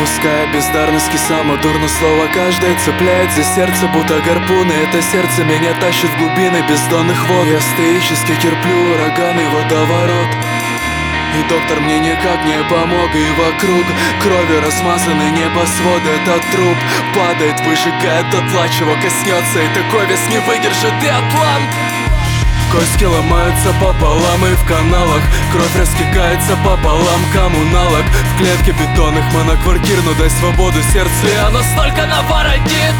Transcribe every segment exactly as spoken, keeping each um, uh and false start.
Пускай бездарность кисама, дурно слово каждое цепляет за сердце, будто гарпуны. Это сердце меня тащит в глубины бездонных вод. Я стоически терплю ураган и водоворот, и доктор мне никак не помог. И вокруг кровью размазаны небосводы. Этот труп падает, выжигает дотла, чего коснется, и такой вес не выдержит и атлант. Кости ломаются пополам, и в каналах кровь растекается пополам коммуналок. В клетке бетонных моноквартир, но дай свободу сердцу, и оно столько наворотит.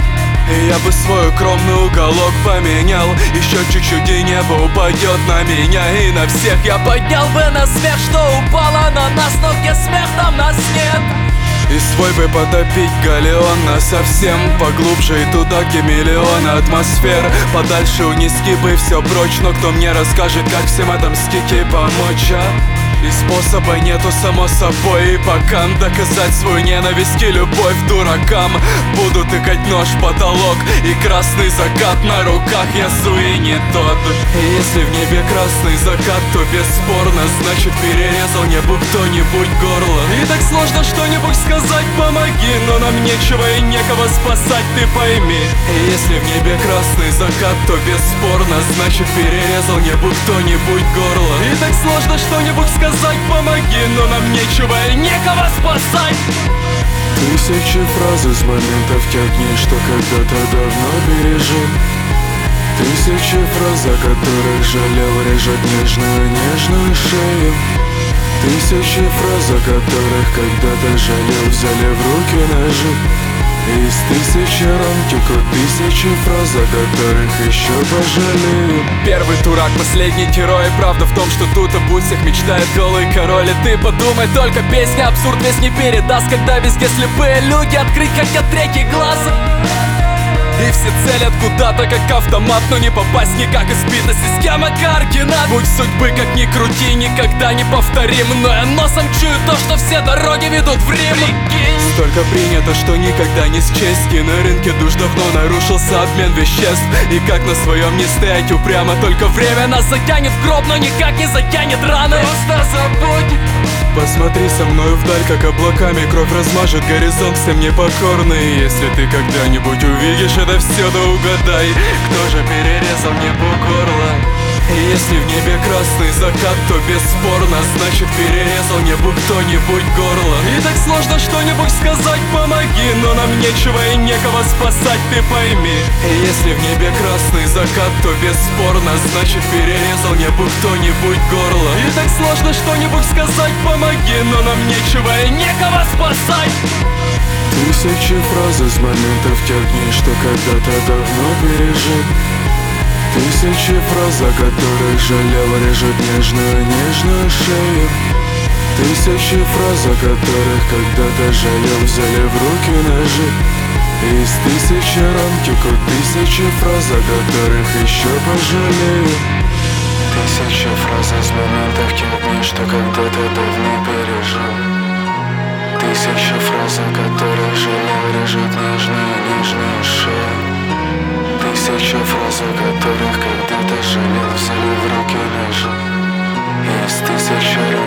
И я бы свой укромный уголок поменял. Еще чуть-чуть, и небо упадет на меня и на всех. Я поднял бы на смех, что упало на нас, но где смех, там нас нет. И свой бы потопить галеон на совсем поглубже, и туда, где миллионы атмосфер. Подальше унести бы все прочь, но кто мне расскажет, как всем отомстить и помочь, а? И способа нету, само собой, и пока доказать свою ненависть и любовь дуракам буду тыкать нож в потолок и красный закат на руках. Я Суини тот. И если в небе красный закат, то бесспорно значит перерезал небу кто-нибудь горло. И так сложно что-нибудь сказать, помоги, но нам нечего и некого спасать, ты пойми. И если в небе красный закат, то бесспорно значит перерезал небу кто-нибудь горло. И так сложно что-нибудь сказать, помоги, но нам нечего и некого спасать. Тысячи фраз из моментов тех дней, что когда-то давно пережил. Тысячи фраз, о которых жалел, режет нежную-нежную шею. Тысячи фраз, о которых когда-то жалел, взяли в руки ножи. Из тысячи ран текут тысячи фраз, о которых еще пожалею. Первый турак, последний герой. Правда в том, что тут обуть всех мечтает голый король. И ты подумай только, песня абсурд весь не передаст, когда везде слепые люди открыть хотят третий глаз. И все целят куда-то, как автомат, но не попасть никак, избита система координат. Путь судьбы, как ни крути, никогда не повторим, но я носом чую то, что все дороги ведут в Рим. Столько принято, что никогда не счесть, и на рынке душ давно нарушился обмен веществ. И как на своем не стоять упрямо, только время нас затянет в гроб, но никак не затянет раны. Просто забудь. Посмотри со мною вдаль, как облаками кровь размажет горизонт всем непокорный. Если ты когда-нибудь увидишь это все, да угадай, кто же перерезал небу горло. И если в небе красный закат, то бесспорно значит перерезал небу кто-нибудь горло. И так сложно что-нибудь сказать, помоги, но нам нечего и некого спасать, ты пойми. И если в небе красный закат, то бесспорно значит перерезал небу кто-нибудь горло. И так сложно что-нибудь сказать, помоги, но нам нечего и некого спасать. Тысячи фраз из моментов тех дней, что когда-то давно пережил. Тысячи фраз, о которых жалел, режет нежную-нежную шею. Тысячи фраз, о которых когда-то жалел, взяли в руки ножи. И из тысячи ран текут тысячи фраз, о которых еще пожалею. Тысячи фраз из моментов тех дней, что когда-то давно пережил. Тысячи фраз, о которых жалел, режет нежную-нежную шею. Тысячи фраз, о которых когда-то жалел, взяли в руки ножи. Из тысячи